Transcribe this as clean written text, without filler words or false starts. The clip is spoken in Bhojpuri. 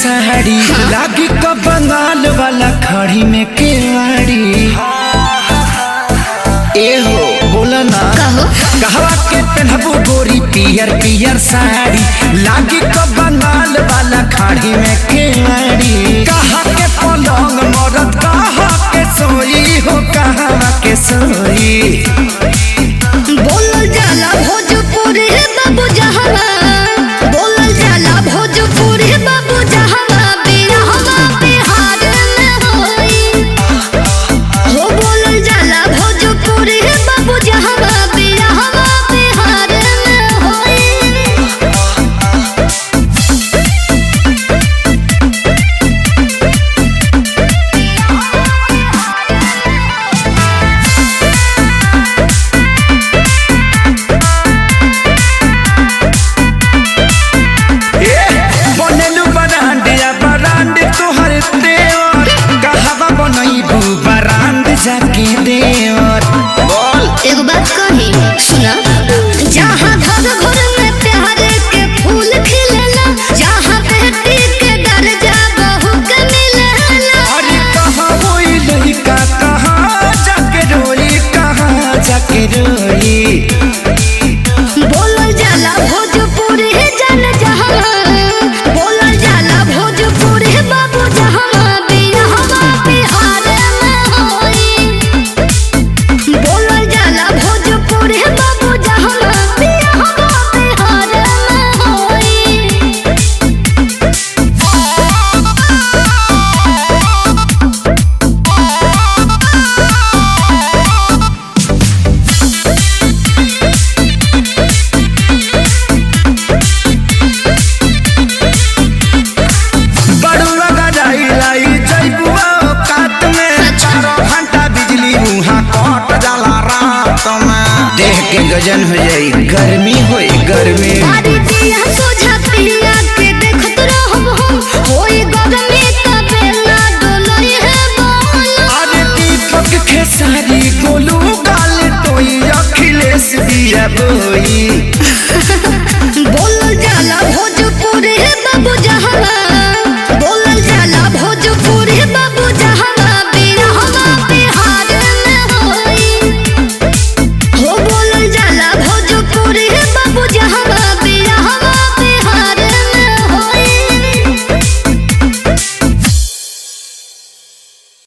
साड़ी लागी का बंगाल वाला खड़ी में केवाड़ी। ए हो बोला ना कहवा के पहनबू गोरी पियर पियर साड़ी लागी का बंगाल वाला खड़ी में केवाड़ी। कहा के पलंग मरद कहा के सोई हो कहा के सोई। बोलल जाला भोजपुरी बाबू जहावा, बोलल जाला भोजपुरी बाबू जहावा, बिरहवा बिहार में होई। हो बोलल जाला भोजपुरी बाबू जहावा, बिरहवा बिहार में होई। जाके देवर बोल एक बात कही सुना, जहाँ घर घर में प्यार के फूल खिलेला, जहाँ बेटी के दर्जा बहू के मिलेला। अरे कहाँ होई लड़का कहाँ जाके रोई कहाँ जाके रोई। बोलल जाला भोजपुरी जन जहाँ, बोलल जाला भोजपुरी बाबू जहाँ, बिरहवा बिहार में होई। बोलल जाला भोजपुरी बाबू जहाँ, बिरहवा बिहार में होई। बड़ुआ गजाई लाई जइबुआ काट में चारों घंटा बिजली मुहा कट जाला रात में। देह के गजन हो जाई गर्मी होई गर्मी। सारी दिया सोझा पिया के देखत रहब हम, होई गगमे तबे ना डोलई है बोल। अरे दीपक खेसारी गोलू गाल टोई अखिलेश दिया बोई।